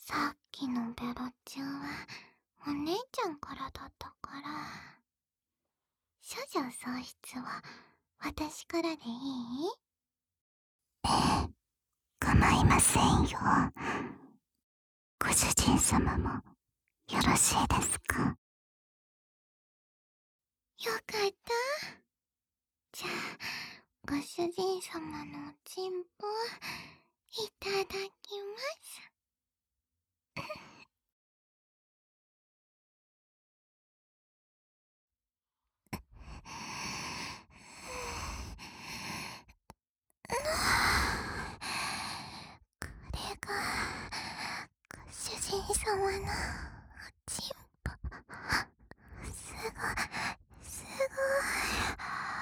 さっきのベロチューはお姉ちゃんからだったから。処女喪失は私からでいい？ ええ、構いませんよ。ご主人様もよろしいですか？ よかった。じゃあ、ご主人様のおちんぽいただきます。これがご主人様のおちんぽ。すごい、すごい。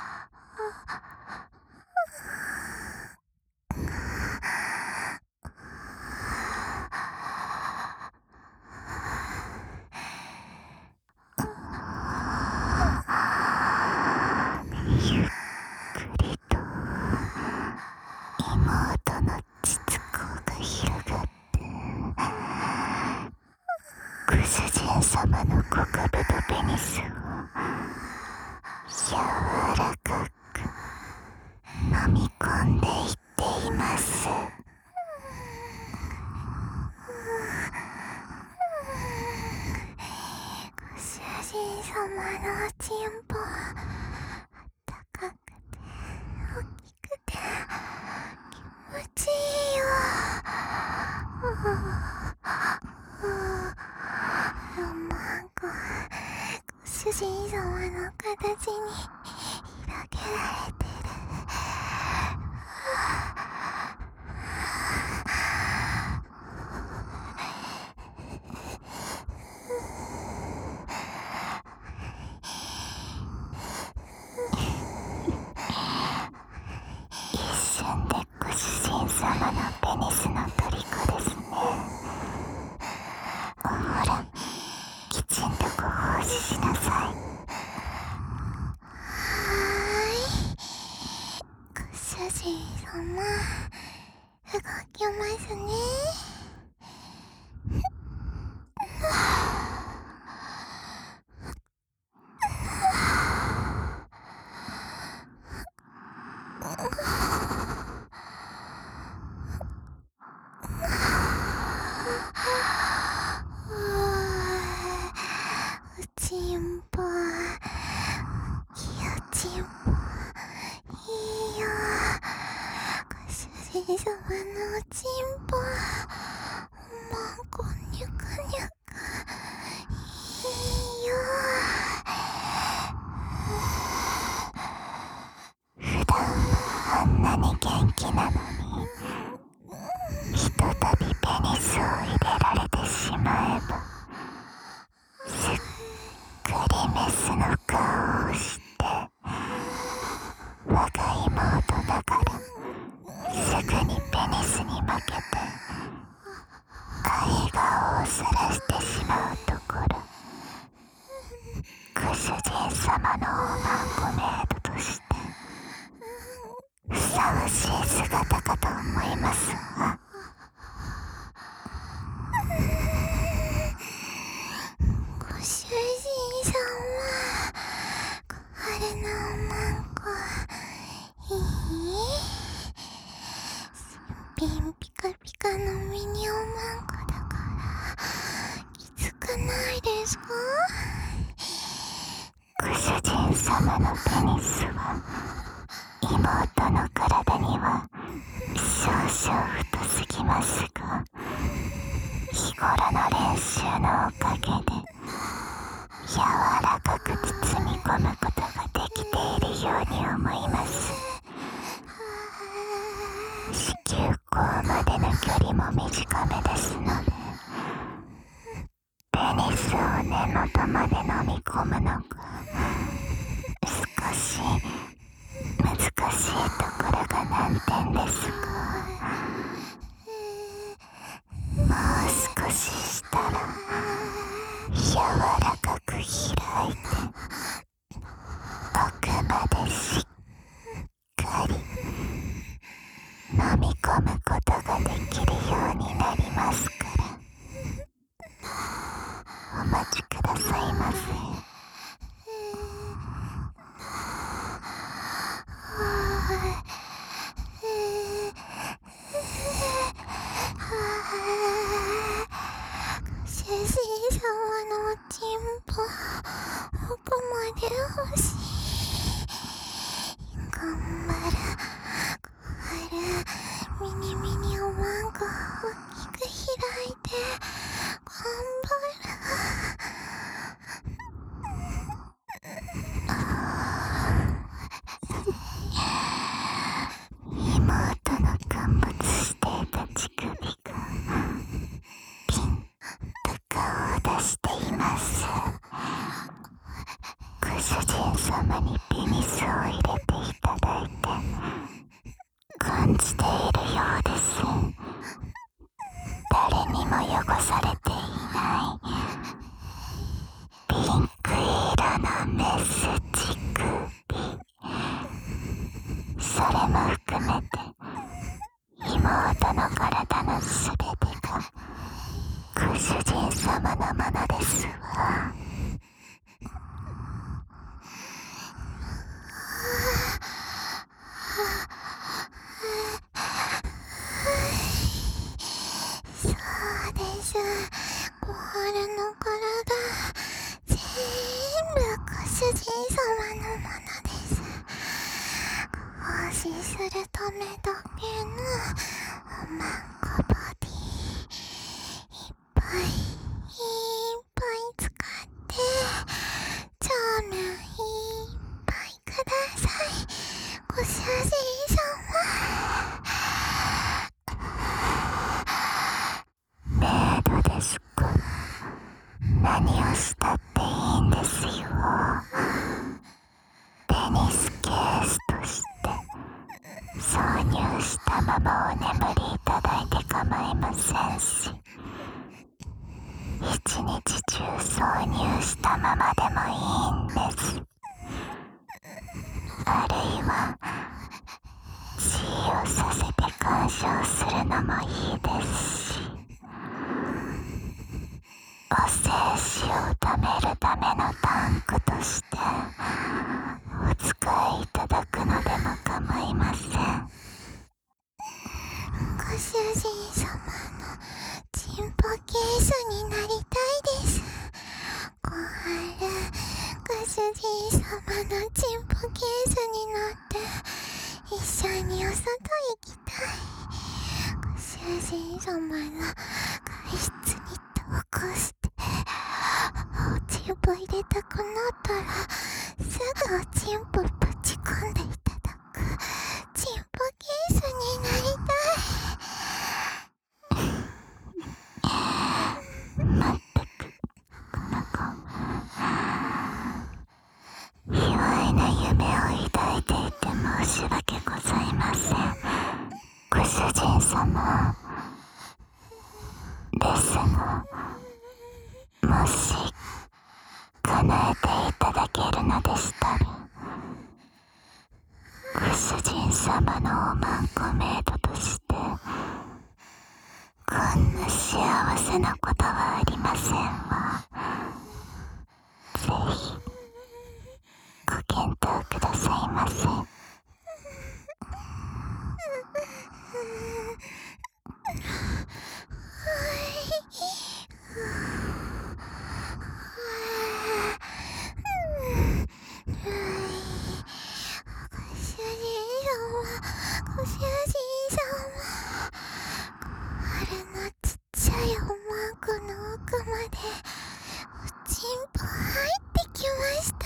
ゆっくりと妹の膣口が広がってご主人様の小首とペニスを柔らかく飲み込んでいっています。 ご主人様のおちんぽ高くて大きくて気持ちいいよ。なんかご主人様の形に広げられてる。 一瞬でご主人様のペニスの虜ですね。ほら、きちんとご奉仕しなさい。 ご主人様、動きますね。おちんぽ、いいおちんぽ、いいよ。ご主人様のおちんぽ、まんこにゅくにゅく、いいよ。 普段はあんなに元気なのに、ひとたびペニスを入れられてしまえば、すっかりメスの顔をして我が妹だからすぐにペニスに負けて愛顔をさらしてしまうところ、ご主人様のおまんこメイドとしてふさわしい姿かと思いますわ。 ご主人様、これのおまんこ、いい？新品ピカピカのミニおまんこだからきつくないですか？ ご主人様のペニスは妹の体には少々太すぎますが、日頃の練習のおかげで柔らかく包み込むことができているように思います。子宮口までの距離も短めですので、ペニスを根元まで飲み込むのが少し難しいところが難点ですが、もう少ししたら柔らかく開いて奥までしっかり飲み込むことができるようになりますから。 にも汚されていないピンク色のメス乳首、それも含めて妹の体のすべてがご主人様のものですわ。 そうです。小春の体、全部ご主人様のものです。奉仕するためだけのおまんこボディ、いっぱいいっぱい使ってチャームいっぱいください、ご主人様。 メイドですか？何をしたっていいんですよ。ペニスケースとして挿入したままお眠りいただいて構いませんし、一日中挿入したままでもいいんです。あるいは血をさせて鑑賞するのもいいですし、お精子を貯めるためのタンクとしてお使いいただくのでも構いません。 ご主人様のチンポケースになりたいです。小春、ご主人様のチンポケースになって一緒にお外行きたい。ご主人様の外出に同行しておチンポ入れたくなったらすぐおチンポぶち込んでいただくチンポケースになりたい。 まったくこの子、卑猥な夢を抱いていて申し訳ございません。ご主人様ですが、もし叶えていただけるのでしたら、ご主人様のおまんこメイドとしてこんな幸せなことはありませんわ。ぜひご検討くださいませ。 ご主人様、小春のちっちゃいおまんこの奥までおちんぽ入ってきました。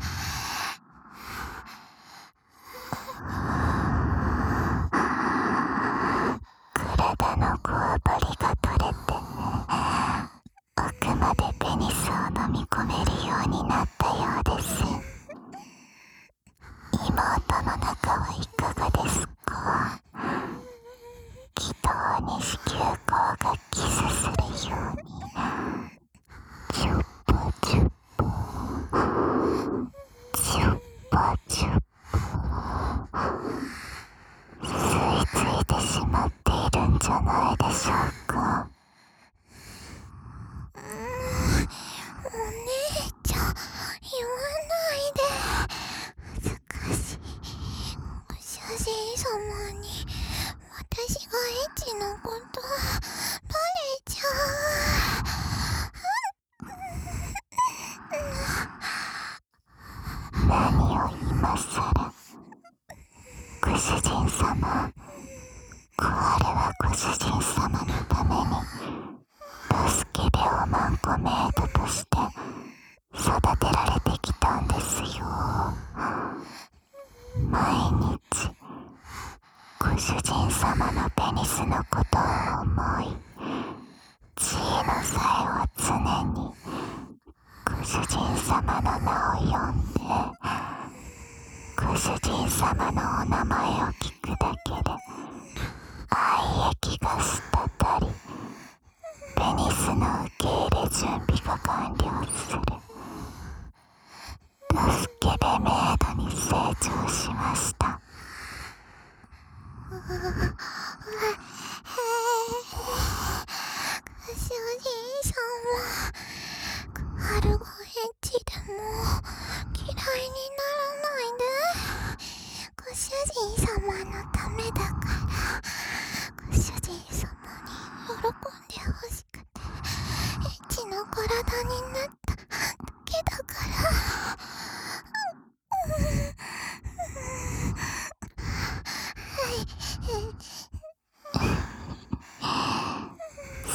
体のこわばりが取れて奥までペニスを飲み込めるようになったようです。妹の中はいかがですか？気筒に子宮口がキスするようにチュッパチュッパチュッパチュッパ吸い付いてしまっているんじゃないでしょうか。 お姉ちゃん、言わないで。恥ずかしい。ご主人様に私がエッチなことバレちゃう。何を今さら。ご主人様、小春はご主人様のためにドスケベおまんこメイドとして育てられてきたんですよ。毎日ご主人様のペニスのことを思い、地位の際は常にご主人様の名を呼んで、ご主人様のお名前を聞くだけで愛液が滴り、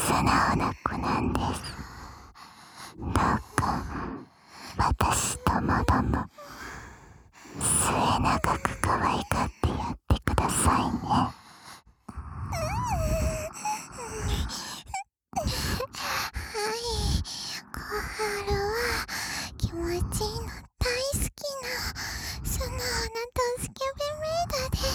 素直な子なんです。どうか私ともども末永く可愛がってやってくださいね。 はい、小春は気持ちいいの大好きな素直なドスケベメイドです。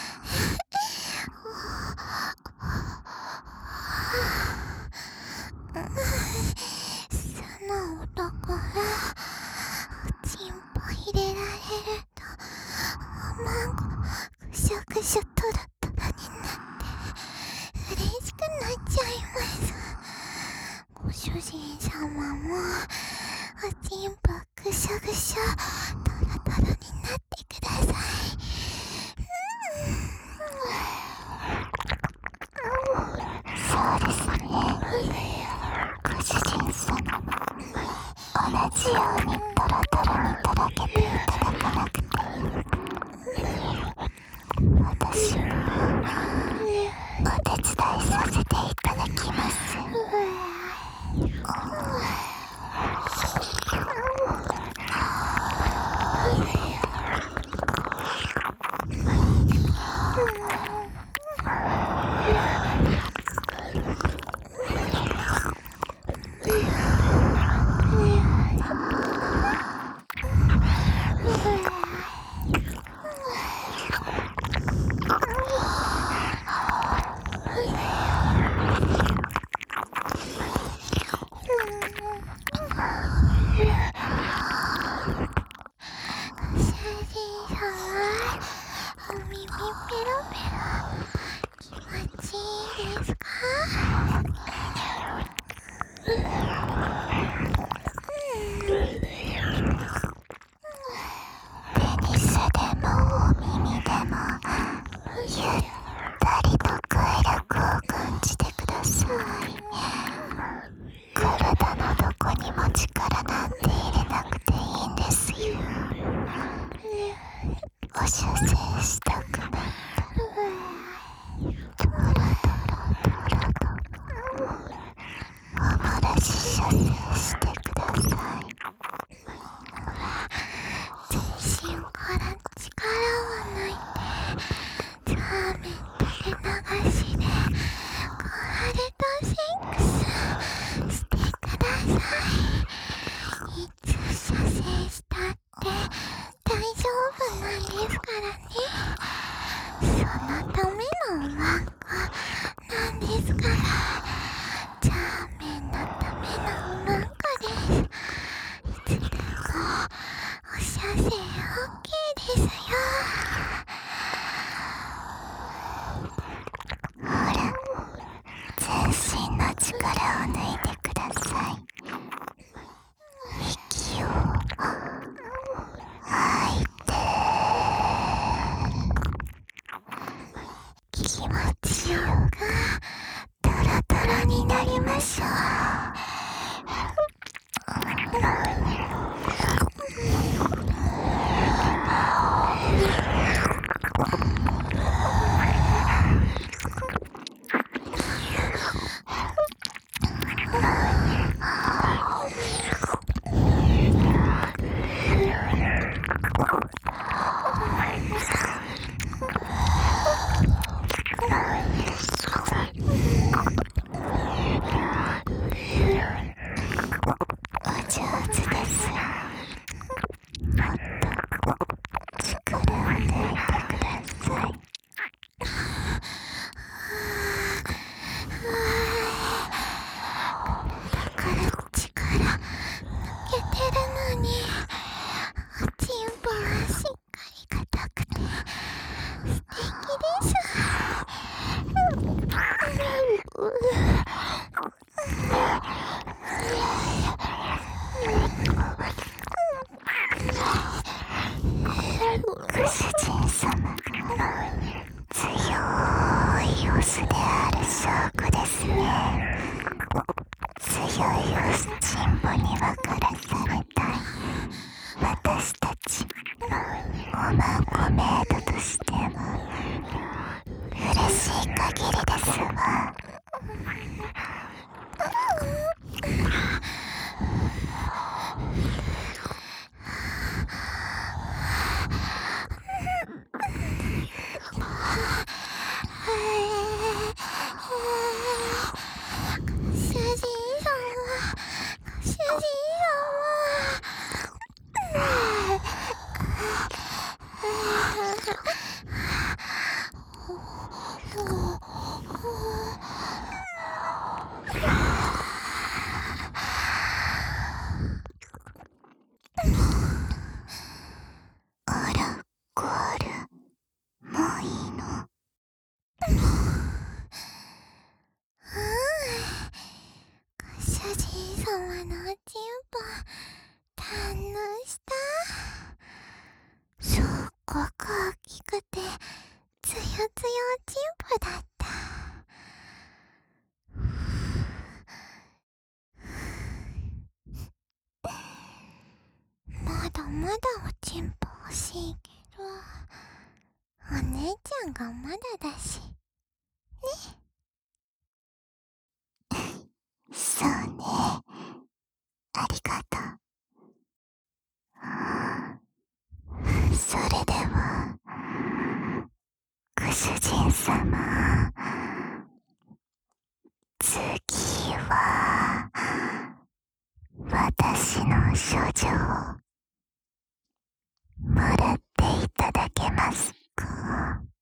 素直だからおちんぽ入れられるとおまんこぐしょぐしょトロトロになって嬉しくなっちゃいます。ご主人様もおちんぽぐしょぐしょトロトロになってください。 そうですね。ご主人様も同じようにトロトロにとろけていただかなくて私もお手伝いさせていただきます。 まだおちんぽ欲しいけど、お姉ちゃんがまだだし。 そうね。ありがとう。それでは、ご主人様。次は、私の処女をもらっていただけますか？